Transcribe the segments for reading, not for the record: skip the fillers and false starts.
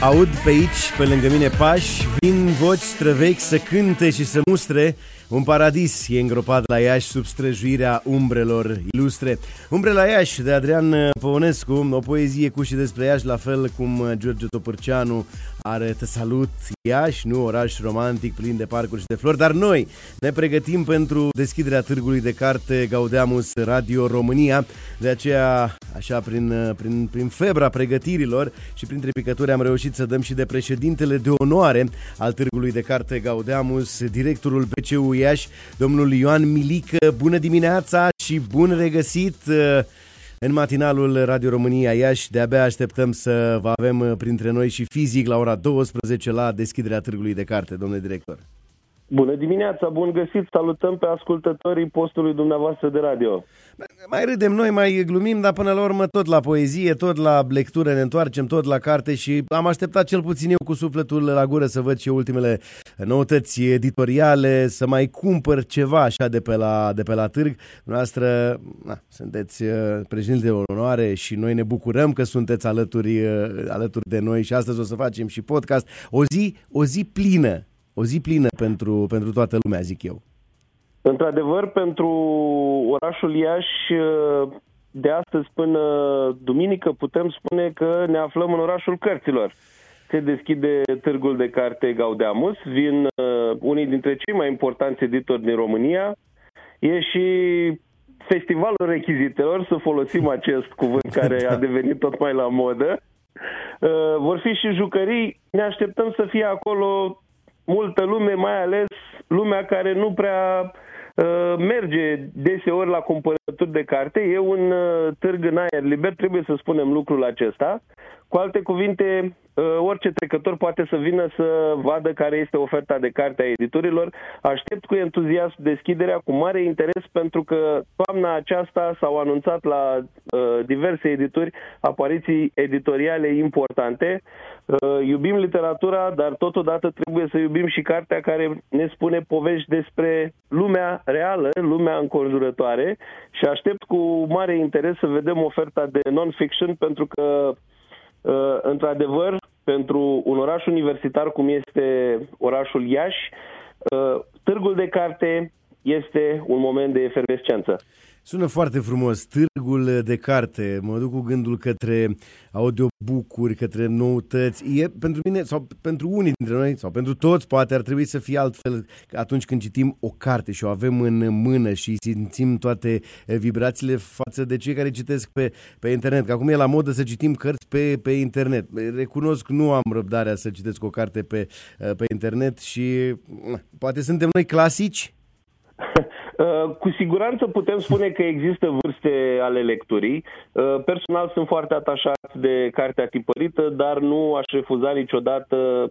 Aud pe aici, pe lângă mine pași, vin voci străvechi să cânte și să mustre. Un paradis e îngropat la Iași sub străjuirea umbrelor ilustre. Umbre la Iași, de Adrian Păunescu, o poezie cu și despre Iași, la fel cum George Topârceanu are Te salut Iași, nu oraș romantic plin de parcuri și de flori. Dar noi ne pregătim pentru deschiderea târgului de carte Gaudeamus Radio România. De aceea, așa, prin febra pregătirilor și printre picături am reușit să dăm și de președintele de onoare al târgului de carte Gaudeamus, directorul BCU Iași, domnul Ioan Milică. Bună dimineața și bun regăsit în matinalul Radio România Iași. De-abia așteptăm să vă avem printre noi și fizic la ora 12 la deschiderea târgului de carte, domnule director. Bună dimineața, bun găsit, salutăm pe ascultătorii postului dumneavoastră de radio. Mai râdem noi, mai glumim, dar până la urmă tot la poezie, tot la lectură ne întoarcem, tot la carte și am așteptat cel puțin eu cu sufletul la gură să văd și ultimele noutăți editoriale, să mai cumpăr ceva așa de pe la târg. Dumneavoastră sunteți președinte de onoare și noi ne bucurăm că sunteți alături de noi și astăzi o să facem și podcast. O zi plină. O zi plină pentru toată lumea, zic eu. Într-adevăr, pentru orașul Iași, de astăzi până duminică, putem spune că ne aflăm în orașul cărților. Se deschide târgul de carte Gaudeamus, vin unii dintre cei mai importanți editori din România. E și festivalul rechizitelor, să folosim acest cuvânt care a devenit tot mai la modă. Vor fi și jucării, ne așteptăm să fie acolo multă lume, mai ales lumea care nu prea merge deseori la cumpărături de carte. E un târg în aer liber, trebuie să spunem lucrul acesta. Cu alte cuvinte, orice trecător poate să vină să vadă care este oferta de carte a editorilor. Aștept cu entuziasm deschiderea, cu mare interes, pentru că toamna aceasta s-au anunțat la diverse edituri apariții editoriale importante. Iubim literatura, dar totodată trebuie să iubim și cartea care ne spune povești despre lumea reală, lumea înconjurătoare, și aștept cu mare interes să vedem oferta de non-fiction, pentru că într-adevăr, pentru un oraș universitar cum este orașul Iași, târgul de carte este un moment de efervescență. Sună foarte frumos, târgul de carte. Mă duc cu gândul către audiobook-uri, către noutăți. E pentru mine, sau pentru unii dintre noi, sau pentru toți, poate ar trebui să fie altfel atunci când citim o carte și o avem în mână și simțim toate vibrațiile față de cei care citesc pe internet. Că acum e la modă să citim cărți pe internet. Recunosc, nu am răbdarea să citesc o carte pe internet și poate suntem noi clasici? Cu siguranță putem spune că există vârste ale lecturii. Personal sunt foarte atașat de cartea tipărită, dar nu aș refuza niciodată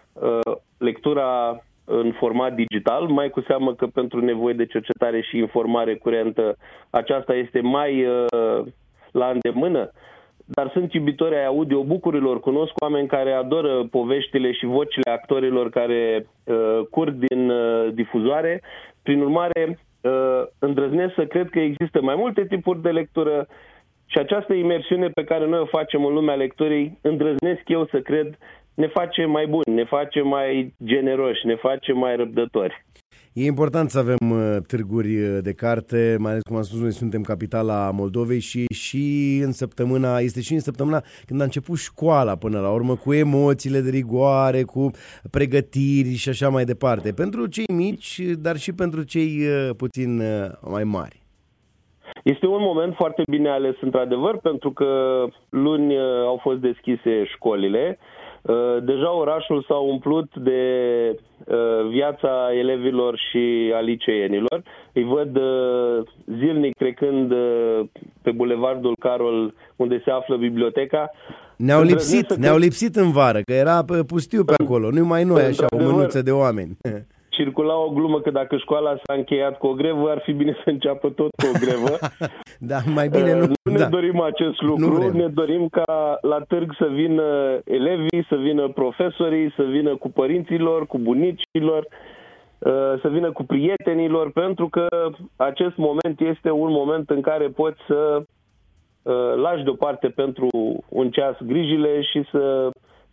lectura în format digital, mai cu seamă că pentru nevoi de cercetare și informare curentă aceasta este mai la îndemână. Dar sunt iubitori ai audiobook-urilor, cunosc oameni care adoră poveștile și vocile actorilor care curg din difuzoare. Prin urmare, îndrăznesc să cred că există mai multe tipuri de lectură și această imersiune pe care noi o facem în lumea lecturii, îndrăznesc eu să cred, ne face mai buni, ne face mai generoși, ne face mai răbdători. E important să avem târguri de carte, mai ales, cum am spus, noi suntem capitala Moldovei și în săptămâna, este și în săptămâna când a început școala până la urmă, cu emoțiile de rigoare, cu pregătiri și așa mai departe. Pentru cei mici, dar și pentru cei puțin mai mari. Este un moment foarte bine ales, într-adevăr, pentru că luni au fost deschise școlile. Deja orașul s-a umplut de viața elevilor și a liceenilor. Îi văd zilnic trecând pe bulevardul Carol, unde se află biblioteca. Ne-au lipsit în vară, că era pustiu pe acolo, nu mai noi așa, o mânuță de oameni. Circula o glumă că dacă școala s-a încheiat cu o grevă, ar fi bine să înceapă tot cu o grevă. Da, mai bine nu. Nu ne dorim acest lucru, ne dorim ca la târg să vină elevii, să vină profesorii, să vină cu părinților, cu bunicilor, să vină cu prietenilor, pentru că acest moment este un moment în care poți să lași deoparte pentru un ceas grijile și să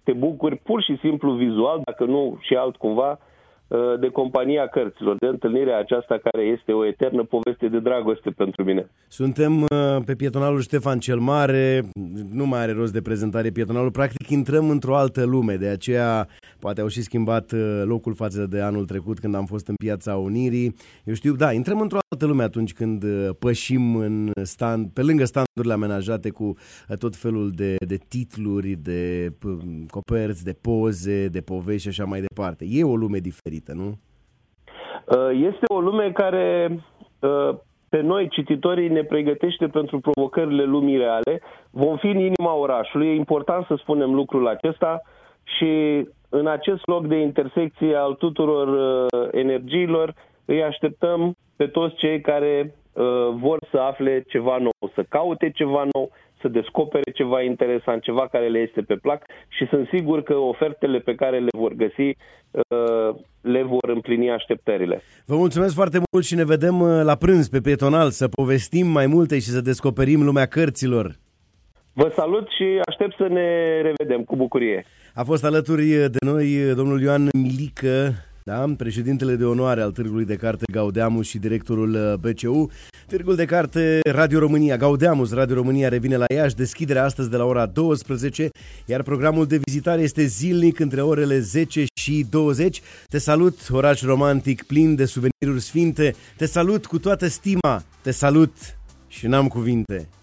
te bucuri pur și simplu vizual, dacă nu și altcumva, de compania cărților, de întâlnirea aceasta care este o eternă poveste de dragoste pentru mine. Suntem pe pietonalul Ștefan cel Mare, nu mai are rost de prezentare pietonalul, practic intrăm într-o altă lume, de aceea poate au și schimbat locul față de anul trecut când am fost în Piața Unirii. Eu știu, da, intrăm într-o altă lume atunci când pășim în stand, pe lângă standurile amenajate cu tot felul de titluri, de coperți, de poze, de povești și așa mai departe. E o lume diferită, nu? Este o lume care pe noi, cititorii, ne pregătește pentru provocările lumii reale. Vom fi în inima orașului, e important să spunem lucrul acesta și în acest loc de intersecție al tuturor energiilor îi așteptăm pe toți cei care vor să afle ceva nou, să caute ceva nou, să descopere ceva interesant, ceva care le este pe plac și sunt sigur că ofertele pe care le vor găsi le vor împlini așteptările. Vă mulțumesc foarte mult și ne vedem la prânz pe Pietonal să povestim mai multe și să descoperim lumea cărților. Vă salut și aștept să ne revedem cu bucurie. A fost alături de noi domnul Ioan Milică, da? Președintele de onoare al Târgului de Carte Gaudeamus și directorul BCU. Târgul de Carte Radio România, Gaudeamus Radio România revine la Iași, deschiderea astăzi de la ora 12, iar programul de vizitare este zilnic între orele 10 și 20. Te salut, oraș romantic plin de suveniruri sfinte, te salut cu toată stima, te salut și n-am cuvinte.